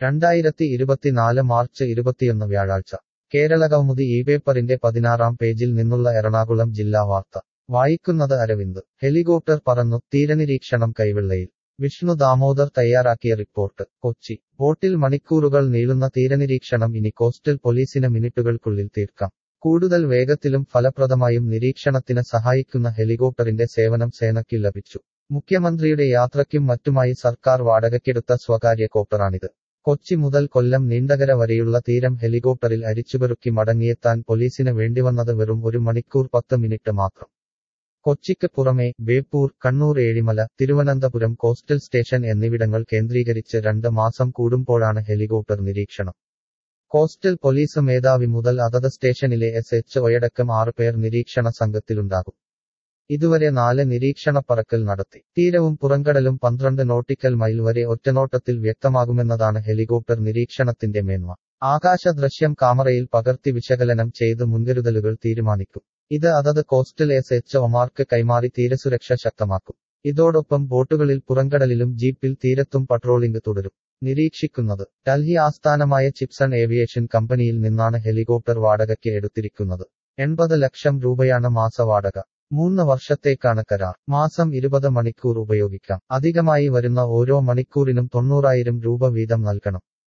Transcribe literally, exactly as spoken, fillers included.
രണ്ടായിരത്തി ഇരുപത്തിനാല് മാർച്ച് ഇരുപത്തിയൊന്ന് വ്യാഴാഴ്ച കേരളകൗമുദി ഈ പേപ്പറിന്റെ പതിനാറാം പേജിൽ നിന്നുള്ള എറണാകുളം ജില്ലാ വാർത്ത വായിക്കുന്നത് അരവിന്ദ്. ഹെലികോപ്റ്റർ പറന്നു തീരനിരീക്ഷണം കൈവെള്ളയിൽ. വിഷ്ണു ദാമോദർ തയ്യാറാക്കിയ റിപ്പോർട്ട്. കൊച്ചി. ബോട്ടിൽ മണിക്കൂറുകൾ നീളുന്ന തീരനിരീക്ഷണം ഇനി കോസ്റ്റൽ പോലീസിന് മിനിറ്റുകൾക്കുള്ളിൽ തീർക്കാം. കൂടുതൽ വേഗത്തിലും ഫലപ്രദമായും നിരീക്ഷണത്തിന് സഹായിക്കുന്ന ഹെലികോപ്റ്ററിന്റെ സേവനം സേനയ്ക്കു ലഭിച്ചു. മുഖ്യമന്ത്രിയുടെ യാത്രയ്ക്കും മറ്റുമായി സർക്കാർ വാടകയ്ക്കെടുത്ത സ്വകാര്യ കോപ്റ്ററാണിത്. കൊച്ചി മുതൽ കൊല്ലം നീണ്ടകര വരെയുള്ള തീരം ഹെലികോപ്റ്ററിൽ അരിച്ചുപെറുക്കി മടങ്ങിയെത്താൻ പോലീസിന് വേണ്ടിവന്നത് വെറും ഒരു മണിക്കൂർ പത്ത് മിനിറ്റ് മാത്രം. കൊച്ചിക്ക് പുറമെ ബേപ്പൂർ, കണ്ണൂർ, ഏഴിമല, തിരുവനന്തപുരം കോസ്റ്റൽ സ്റ്റേഷൻ എന്നിവിടങ്ങൾ കേന്ദ്രീകരിച്ച് രണ്ട് മാസം കൂടുമ്പോഴാണ് ഹെലികോപ്റ്റർ നിരീക്ഷണം. കോസ്റ്റൽ പോലീസ് മേധാവി മുതൽ അതത് സ്റ്റേഷനിലെ എസ് എച്ച് ഒയടക്കം ആറ് പേർ നിരീക്ഷണ സംഘത്തിലുണ്ടാകും. ഇതുവരെ നാല് നിരീക്ഷണ പറക്കൽ നടത്തി. തീരവും പുറംകടലും പന്ത്രണ്ട് നോട്ടിക്കൽ മൈൽ വരെ ഒറ്റനോട്ടത്തിൽ വ്യക്തമാകുമെന്നതാണ് ഹെലികോപ്റ്റർ നിരീക്ഷണത്തിന്റെ മേന്മ. ആകാശ ദൃശ്യം കാമറയിൽ പകർത്തി വിശകലനം ചെയ്ത് മുൻകരുതലുകൾ തീരുമാനിക്കും. ഇത് അതത് കോസ്റ്റൽ എസ് എച്ച് ഒമാർക്ക് കൈമാറി തീരസുരക്ഷ ശക്തമാക്കും. ഇതോടൊപ്പം ബോട്ടുകളിൽ പുറംകടലിലും ജീപ്പിൽ തീരത്തും പട്രോളിംഗ് തുടരും. നിരീക്ഷിക്കുന്നത്. ഡൽഹി ആസ്ഥാനമായ ചിപ്സൺ ഏവിയേഷൻ കമ്പനിയിൽ നിന്നാണ് ഹെലികോപ്റ്റർ വാടകയ്ക്ക് എടുത്തിരിക്കുന്നത്. എൺപത് ലക്ഷം രൂപയാണ് മാസവാടക. മൂന്ന് വർഷത്തേക്കാണ് കരാർ. മാസം ഇരുപത് മണിക്കൂർ ഉപയോഗിക്കാം. അധികമായി വരുന്ന ഓരോ മണിക്കൂറിനും തൊണ്ണൂറായിരം രൂപ വീതം നൽകണം.